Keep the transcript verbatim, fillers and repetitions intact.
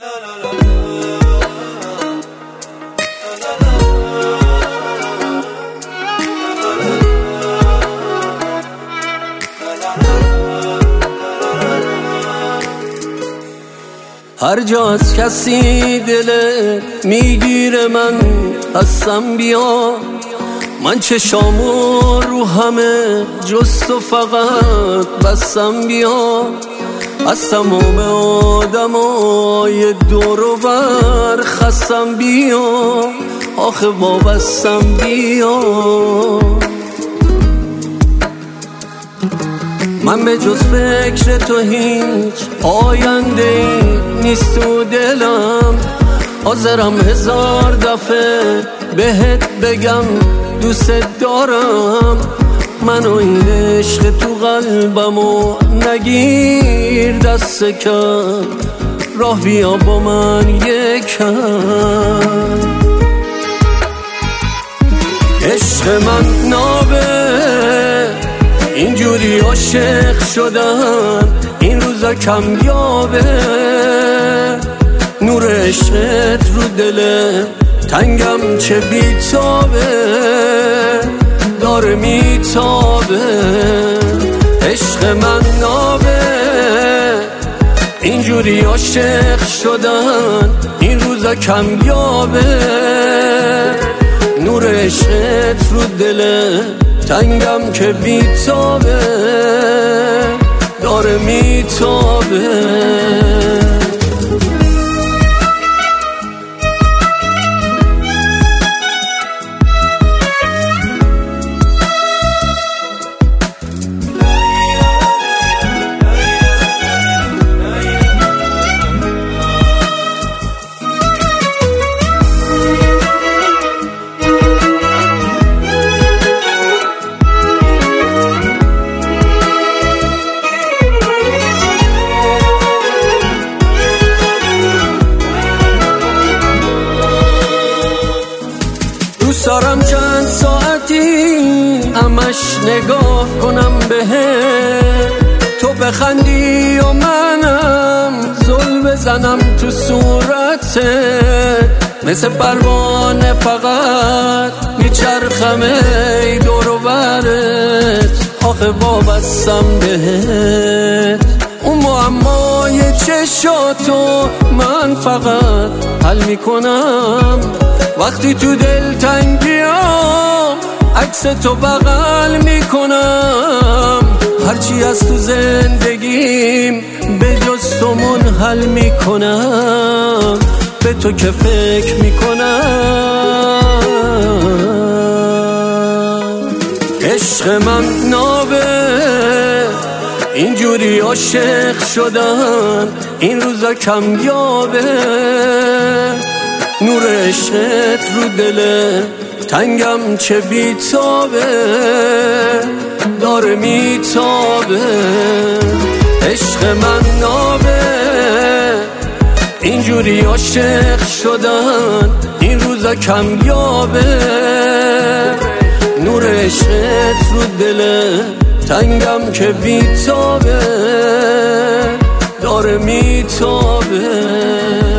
هر جا از کسی دل میگیره من هستم بیا، من چشامو رو همه جز تو فقط بستم بیا، از تمام آدمای دور و بر خستم بیا، آخه وابستم بیا. من به جز فکر تو هیچ آینده ای نیست تو دلم، حاضرم هزار دفعه بهت بگم دوست دارم، منو این عشق تو قلبمو نگیر دست کم، راه بیا با من یکم. عشق من نابه اینجوری عاشق شدم، این روزا کمیابه، نور عشقت رو دل تنگم چه بیتابه، داره میتابه. عشق من نابه اینجوری عاشق شدن، این روزا کمیابه، نور عشقت رو دل تنگم که بیتابه، داره میتابه. دوست دارم چند ساعتی همش نگاه کنم بهت، تو بخندی و منم زل بزنم تو صورتت، مثل پروانه فقط میچرخم ای دور و برت، آخه وابستم بهت. اون معمای چشاتو من فقط حل میکنم، وقتی تو دل تنگیام عکس تو بغل میکنم، هرچی از تو زندگیم به جز تو منحل میکنم، به تو که فکر میکنم. عشق من نابه اینجوری عاشق شدن، این روزا کمیابه، نور عشقت رو دل تنگم چه بیتابه، داره میتابه. عشق من نابه اینجوری عاشق شدن، این روزا کمیابه، نور عشقت رو دل تنگم که بیتابه، داره میتابه.